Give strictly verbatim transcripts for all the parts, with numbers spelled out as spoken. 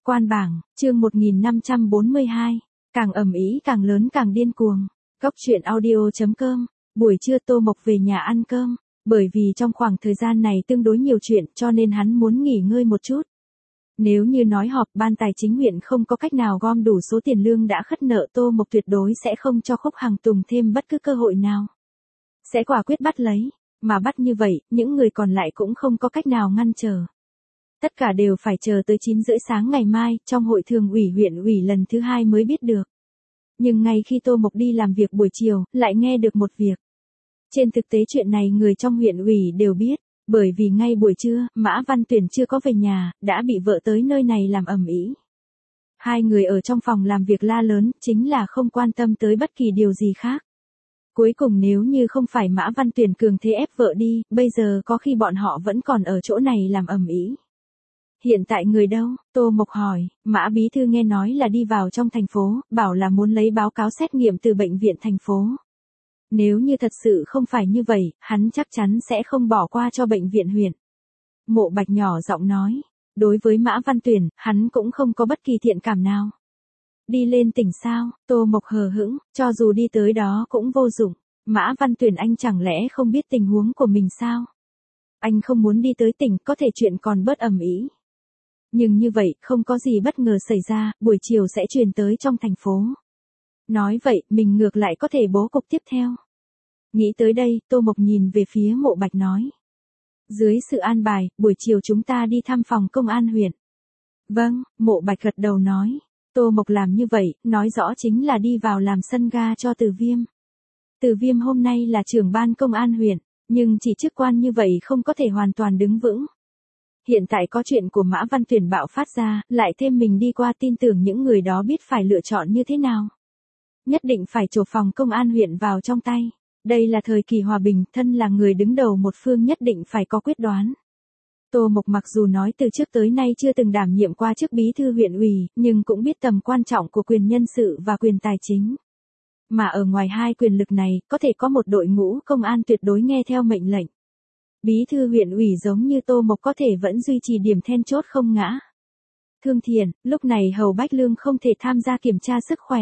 Quan bảng, chương một nghìn năm trăm bốn mươi hai. Càng ầm ĩ càng lớn càng điên cuồng. Góc truyện audio chấm com. Buổi trưa Tô Mộc về nhà ăn cơm. Bởi vì trong khoảng thời gian này tương đối nhiều chuyện cho nên hắn muốn nghỉ ngơi một chút. Nếu như nói họp ban tài chính huyện không có cách nào gom đủ số tiền lương đã khất nợ, Tô Mộc tuyệt đối sẽ không cho Khúc Hằng Tùng thêm bất cứ cơ hội nào. Sẽ quả quyết bắt lấy, mà bắt như vậy, những người còn lại cũng không có cách nào ngăn trở. Tất cả đều phải chờ tới chín rưỡi sáng ngày mai, trong hội thường ủy huyện ủy lần thứ hai mới biết được. Nhưng ngay khi Tô Mộc đi làm việc buổi chiều, lại nghe được một việc. Trên thực tế chuyện này người trong huyện ủy đều biết, bởi vì ngay buổi trưa, Mã Văn Tuyển chưa có về nhà, đã bị vợ tới nơi này làm ầm ĩ. Hai người ở trong phòng làm việc la lớn, chính là không quan tâm tới bất kỳ điều gì khác. Cuối cùng nếu như không phải Mã Văn Tuyển cường thế ép vợ đi, bây giờ có khi bọn họ vẫn còn ở chỗ này làm ầm ĩ. Hiện tại người đâu? Tô Mộc hỏi. Mã bí thư nghe nói là đi vào trong thành phố, bảo là muốn lấy báo cáo xét nghiệm từ bệnh viện thành phố. Nếu như thật sự không phải như vậy, hắn chắc chắn sẽ không bỏ qua cho bệnh viện huyện. Mộ Bạch nhỏ giọng nói. Đối với Mã Văn Tuyển, hắn cũng không có bất kỳ thiện cảm nào. Đi lên tỉnh sao? Tô Mộc hờ hững, cho dù đi tới đó cũng vô dụng. Mã Văn Tuyển, anh chẳng lẽ không biết tình huống của mình sao? Anh không muốn đi tới tỉnh, có thể chuyện còn bớt ầm ĩ. Nhưng như vậy, không có gì bất ngờ xảy ra, buổi chiều sẽ truyền tới trong thành phố. Nói vậy, mình ngược lại có thể bố cục tiếp theo. Nghĩ tới đây, Tô Mộc nhìn về phía Mộ Bạch nói. Dưới sự an bài, buổi chiều chúng ta đi thăm phòng công an huyện. Vâng, Mộ Bạch gật đầu nói. Tô Mộc làm như vậy, nói rõ chính là đi vào làm sân ga cho Từ Viêm. Từ Viêm hôm nay là trưởng ban công an huyện, nhưng chỉ chức quan như vậy không có thể hoàn toàn đứng vững. Hiện tại có chuyện của Mã Văn Tuyển bạo phát ra, lại thêm mình đi qua, tin tưởng những người đó biết phải lựa chọn như thế nào. Nhất định phải chộp phòng công an huyện vào trong tay. Đây là thời kỳ hòa bình, thân là người đứng đầu một phương nhất định phải có quyết đoán. Tô Mộc mặc dù nói từ trước tới nay chưa từng đảm nhiệm qua chức bí thư huyện ủy, nhưng cũng biết tầm quan trọng của quyền nhân sự và quyền tài chính. Mà ở ngoài hai quyền lực này, có thể có một đội ngũ công an tuyệt đối nghe theo mệnh lệnh. Bí thư huyện ủy giống như Tô Mộc có thể vẫn duy trì điểm then chốt không ngã. Thương Thiền, lúc này Hầu Bách Lương không thể tham gia kiểm tra sức khỏe.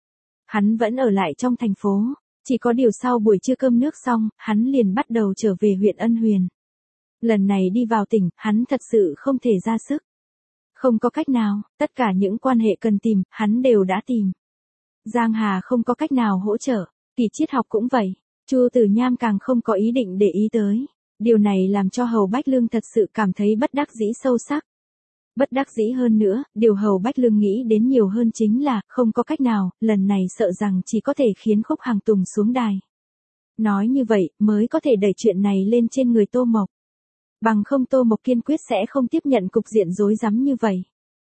Hắn vẫn ở lại trong thành phố, chỉ có điều sau buổi trưa cơm nước xong, hắn liền bắt đầu trở về huyện Ân Huyền. Lần này đi vào tỉnh, hắn thật sự không thể ra sức. Không có cách nào, tất cả những quan hệ cần tìm, hắn đều đã tìm. Giang Hà không có cách nào hỗ trợ, Kỳ Triết Học cũng vậy, Chu Tử Nham càng không có ý định để ý tới. Điều này làm cho Hầu Bách Lương thật sự cảm thấy bất đắc dĩ sâu sắc. Bất đắc dĩ hơn nữa, điều Hầu Bách Lương nghĩ đến nhiều hơn chính là, không có cách nào, lần này sợ rằng chỉ có thể khiến Khúc Hằng Tùng xuống đài. Nói như vậy, mới có thể đẩy chuyện này lên trên người Tô Mộc. Bằng không Tô Mộc kiên quyết sẽ không tiếp nhận cục diện rối rắm như vậy.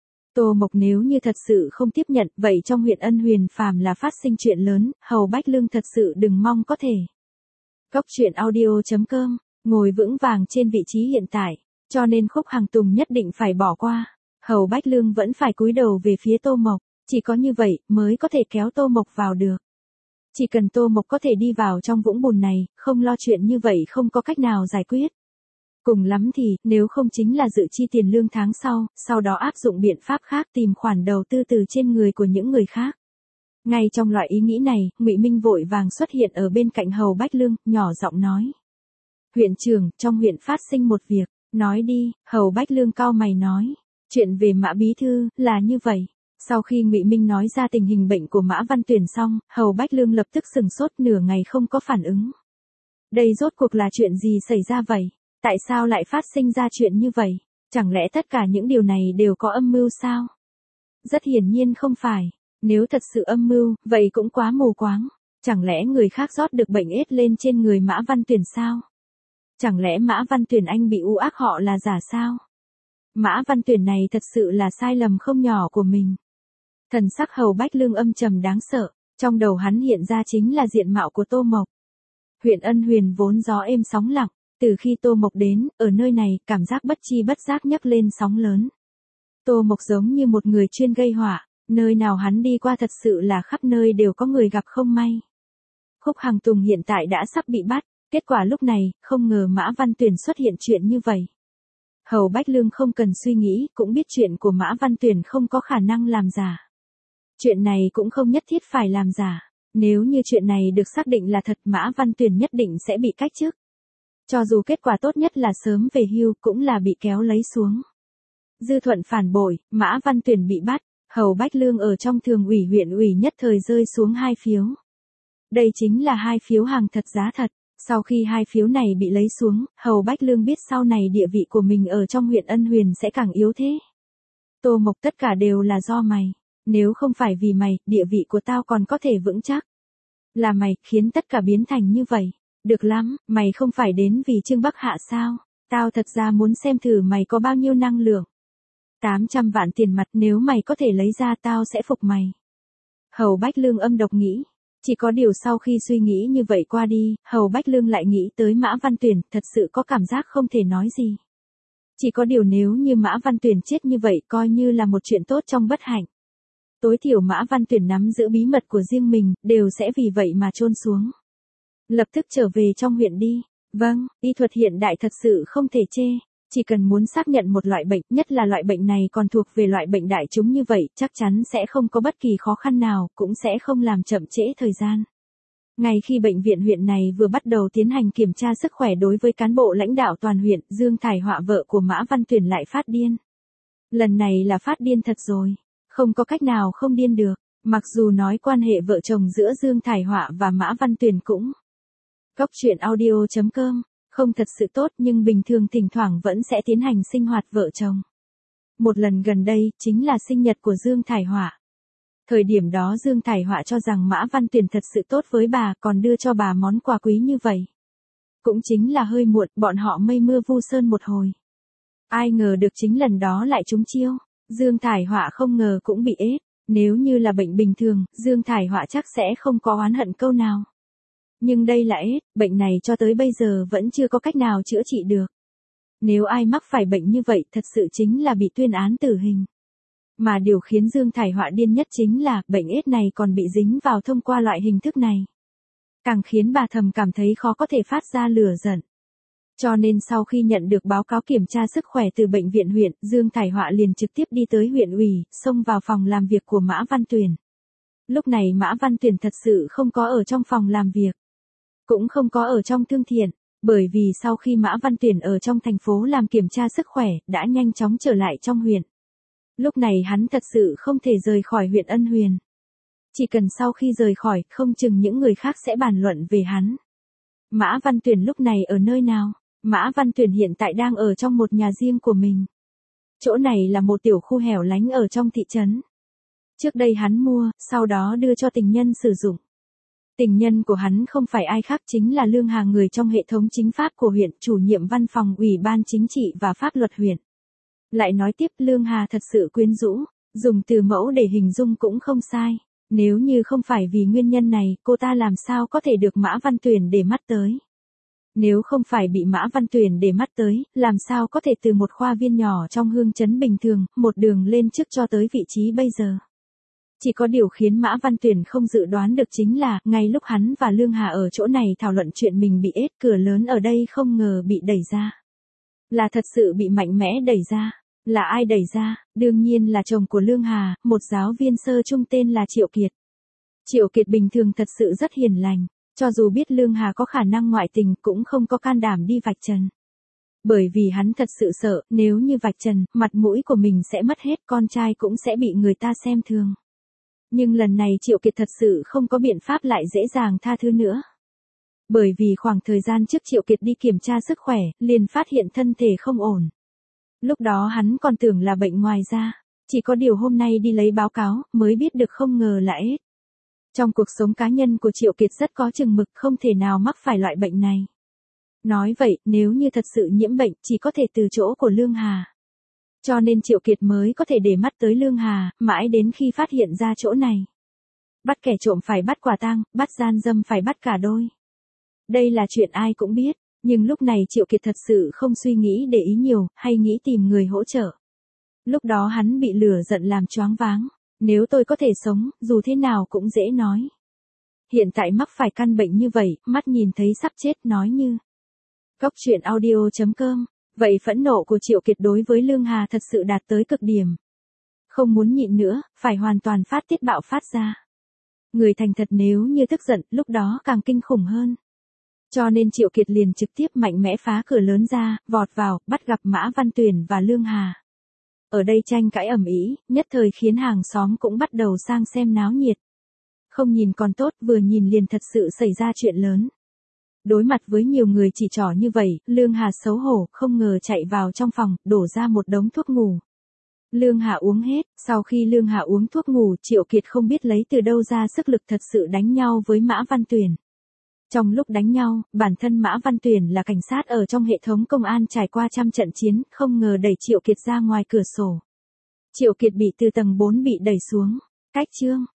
Tô Mộc nếu như thật sự không tiếp nhận, vậy trong huyện Ân Huyền phàm là phát sinh chuyện lớn, Hầu Bách Lương thật sự đừng mong có thể. Góc truyện audio chấm com. Ngồi vững vàng trên vị trí hiện tại, cho nên Khúc Hằng Tùng nhất định phải bỏ qua. Hầu Bách Lương vẫn phải cúi đầu về phía Tô Mộc, chỉ có như vậy mới có thể kéo Tô Mộc vào được. Chỉ cần Tô Mộc có thể đi vào trong vũng bùn này, không lo chuyện như vậy không có cách nào giải quyết. Cùng lắm thì, nếu không chính là dự chi tiền lương tháng sau, sau đó áp dụng biện pháp khác tìm khoản đầu tư từ trên người của những người khác. Ngay trong loại ý nghĩ này, Ngụy Minh vội vàng xuất hiện ở bên cạnh Hầu Bách Lương, nhỏ giọng nói. Huyện trưởng, trong huyện phát sinh một việc, nói đi, Hầu Bách Lương cau mày nói. Chuyện về Mã bí thư, là như vậy. Sau khi Ngụy Minh nói ra tình hình bệnh của Mã Văn Tuyển xong, Hầu Bách Lương lập tức sừng sốt nửa ngày không có phản ứng. Đây rốt cuộc là chuyện gì xảy ra vậy? Tại sao lại phát sinh ra chuyện như vậy? Chẳng lẽ tất cả những điều này đều có âm mưu sao? Rất hiển nhiên không phải. Nếu thật sự âm mưu, vậy cũng quá mù quáng. Chẳng lẽ người khác rót được bệnh ết lên trên người Mã Văn Tuyển sao? Chẳng lẽ Mã Văn Tuyển anh bị u ác họ là giả sao? Mã Văn Tuyển này thật sự là sai lầm không nhỏ của mình. Thần sắc Hầu Bách Lương âm trầm đáng sợ, trong đầu hắn hiện ra chính là diện mạo của Tô Mộc. Huyện Ân Huyền vốn gió êm sóng lặng, từ khi Tô Mộc đến, ở nơi này, cảm giác bất chi bất giác nhấc lên sóng lớn. Tô Mộc giống như một người chuyên gây họa, nơi nào hắn đi qua thật sự là khắp nơi đều có người gặp không may. Khúc Hằng Tùng hiện tại đã sắp bị bắt. Kết quả lúc này, không ngờ Mã Văn Tuyển xuất hiện chuyện như vậy. Hầu Bách Lương không cần suy nghĩ, cũng biết chuyện của Mã Văn Tuyển không có khả năng làm giả. Chuyện này cũng không nhất thiết phải làm giả. Nếu như chuyện này được xác định là thật, Mã Văn Tuyển nhất định sẽ bị cách chức. Cho dù kết quả tốt nhất là sớm về hưu, cũng là bị kéo lấy xuống. Dư Thuận phản bội, Mã Văn Tuyển bị bắt, Hầu Bách Lương ở trong thường ủy huyện ủy nhất thời rơi xuống hai phiếu. Đây chính là hai phiếu hàng thật giá thật. Sau khi hai phiếu này bị lấy xuống, Hầu Bách Lương biết sau này địa vị của mình ở trong huyện Ân Huyền sẽ càng yếu thế. Tô Mộc, tất cả đều là do mày. Nếu không phải vì mày, địa vị của tao còn có thể vững chắc. Là mày khiến tất cả biến thành như vậy. Được lắm, mày không phải đến vì Trương Bắc Hạ sao? Tao thật ra muốn xem thử mày có bao nhiêu năng lượng. tám trăm vạn tiền mặt, nếu mày có thể lấy ra tao sẽ phục mày. Hầu Bách Lương âm độc nghĩ. Chỉ có điều sau khi suy nghĩ như vậy qua đi, Hầu Bách Lương lại nghĩ tới Mã Văn Tuyển, thật sự có cảm giác không thể nói gì. Chỉ có điều nếu như Mã Văn Tuyển chết như vậy coi như là một chuyện tốt trong bất hạnh. Tối thiểu Mã Văn Tuyển nắm giữ bí mật của riêng mình, đều sẽ vì vậy mà chôn xuống. Lập tức trở về trong huyện đi. Vâng, y thuật hiện đại thật sự không thể chê. Chỉ cần muốn xác nhận một loại bệnh, nhất là loại bệnh này còn thuộc về loại bệnh đại chúng như vậy, chắc chắn sẽ không có bất kỳ khó khăn nào, cũng sẽ không làm chậm trễ thời gian. Ngay khi bệnh viện huyện này vừa bắt đầu tiến hành kiểm tra sức khỏe đối với cán bộ lãnh đạo toàn huyện, Dương Thải Họa vợ của Mã Văn Tuyển lại phát điên. Lần này là phát điên thật rồi. Không có cách nào không điên được. Mặc dù nói quan hệ vợ chồng giữa Dương Thải Họa và Mã Văn Tuyển cũng Góc truyện audio chấm com không thật sự tốt, nhưng bình thường thỉnh thoảng vẫn sẽ tiến hành sinh hoạt vợ chồng. Một lần gần đây, chính là sinh nhật của Dương Thải Họa. Thời điểm đó Dương Thải Họa cho rằng Mã Văn Tuyển thật sự tốt với bà, còn đưa cho bà món quà quý như vậy. Cũng chính là hơi muộn, bọn họ mây mưa vu sơn một hồi. Ai ngờ được chính lần đó lại trúng chiêu. Dương Thải Họa không ngờ cũng bị ết. Nếu như là bệnh bình thường, Dương Thải Họa chắc sẽ không có oán hận câu nào. Nhưng đây là ết, bệnh này cho tới bây giờ vẫn chưa có cách nào chữa trị được. Nếu ai mắc phải bệnh như vậy thật sự chính là bị tuyên án tử hình. Mà điều khiến Dương Thải Họa điên nhất chính là bệnh ết này còn bị dính vào thông qua loại hình thức này. Càng khiến bà thầm cảm thấy khó có thể phát ra lửa giận. Cho nên sau khi nhận được báo cáo kiểm tra sức khỏe từ bệnh viện huyện, Dương Thải Họa liền trực tiếp đi tới huyện ủy, xông vào phòng làm việc của Mã Văn Tuyển. Lúc này Mã Văn Tuyển thật sự không có ở trong phòng làm việc. Cũng không có ở trong thương thiện, bởi vì sau khi Mã Văn Tuyển ở trong thành phố làm kiểm tra sức khỏe, đã nhanh chóng trở lại trong huyện. Lúc này hắn thật sự không thể rời khỏi huyện Ân Huyền. Chỉ cần sau khi rời khỏi, không chừng những người khác sẽ bàn luận về hắn. Mã Văn Tuyển lúc này ở nơi nào? Mã Văn Tuyển hiện tại đang ở trong một nhà riêng của mình. Chỗ này là một tiểu khu hẻo lánh ở trong thị trấn. Trước đây hắn mua, sau đó đưa cho tình nhân sử dụng. Tình nhân của hắn không phải ai khác chính là Lương Hà, người trong hệ thống chính pháp của huyện, chủ nhiệm văn phòng Ủy ban Chính trị và Pháp luật huyện. Lại nói tiếp, Lương Hà thật sự quyến rũ, dùng từ mẫu để hình dung cũng không sai. Nếu như không phải vì nguyên nhân này, cô ta làm sao có thể được Mã Văn Tuyển để mắt tới. Nếu không phải bị Mã Văn Tuyển để mắt tới, làm sao có thể từ một khoa viên nhỏ trong hương trấn bình thường, một đường lên chức cho tới vị trí bây giờ. Chỉ có điều khiến Mã Văn Tuyển không dự đoán được chính là, ngay lúc hắn và Lương Hà ở chỗ này thảo luận chuyện mình bị ết, cửa lớn ở đây không ngờ bị đẩy ra. Là thật sự bị mạnh mẽ đẩy ra. Là ai đẩy ra? Đương nhiên là chồng của Lương Hà, một giáo viên sơ trung tên là Triệu Kiệt. Triệu Kiệt bình thường thật sự rất hiền lành, cho dù biết Lương Hà có khả năng ngoại tình cũng không có can đảm đi vạch trần. Bởi vì hắn thật sự sợ, nếu như vạch trần, mặt mũi của mình sẽ mất hết, con trai cũng sẽ bị người ta xem thường. Nhưng lần này Triệu Kiệt thật sự không có biện pháp lại dễ dàng tha thứ nữa. Bởi vì khoảng thời gian trước Triệu Kiệt đi kiểm tra sức khỏe, liền phát hiện thân thể không ổn. Lúc đó hắn còn tưởng là bệnh ngoài da, chỉ có điều hôm nay đi lấy báo cáo, mới biết được không ngờ là ết. Trong cuộc sống cá nhân của Triệu Kiệt rất có chừng mực, không thể nào mắc phải loại bệnh này. Nói vậy, nếu như thật sự nhiễm bệnh, chỉ có thể từ chỗ của Lương Hà. Cho nên Triệu Kiệt mới có thể để mắt tới Lương Hà, mãi đến khi phát hiện ra chỗ này. Bắt kẻ trộm phải bắt quả tang, bắt gian dâm phải bắt cả đôi. Đây là chuyện ai cũng biết, nhưng lúc này Triệu Kiệt thật sự không suy nghĩ để ý nhiều, hay nghĩ tìm người hỗ trợ. Lúc đó hắn bị lửa giận làm choáng váng. Nếu tôi có thể sống, dù thế nào cũng dễ nói. Hiện tại mắc phải căn bệnh như vậy, mắt nhìn thấy sắp chết, nói như. Góc truyện audio chấm com Vậy phẫn nộ của Triệu Kiệt đối với Lương Hà thật sự đạt tới cực điểm. Không muốn nhịn nữa, phải hoàn toàn phát tiết bạo phát ra. Người thành thật nếu như tức giận, lúc đó càng kinh khủng hơn. Cho nên Triệu Kiệt liền trực tiếp mạnh mẽ phá cửa lớn ra, vọt vào, bắt gặp Mã Văn Tuyển và Lương Hà. Ở đây tranh cãi ầm ĩ, nhất thời khiến hàng xóm cũng bắt đầu sang xem náo nhiệt. Không nhìn còn tốt, vừa nhìn liền thật sự xảy ra chuyện lớn. Đối mặt với nhiều người chỉ trỏ như vậy, Lương Hà xấu hổ, không ngờ chạy vào trong phòng, đổ ra một đống thuốc ngủ. Lương Hà uống hết, sau khi Lương Hà uống thuốc ngủ, Triệu Kiệt không biết lấy từ đâu ra sức lực thật sự đánh nhau với Mã Văn Tuyển. Trong lúc đánh nhau, bản thân Mã Văn Tuyển là cảnh sát ở trong hệ thống công an trải qua trăm trận chiến, không ngờ đẩy Triệu Kiệt ra ngoài cửa sổ. Triệu Kiệt bị từ tầng bốn bị đẩy xuống. Cách chương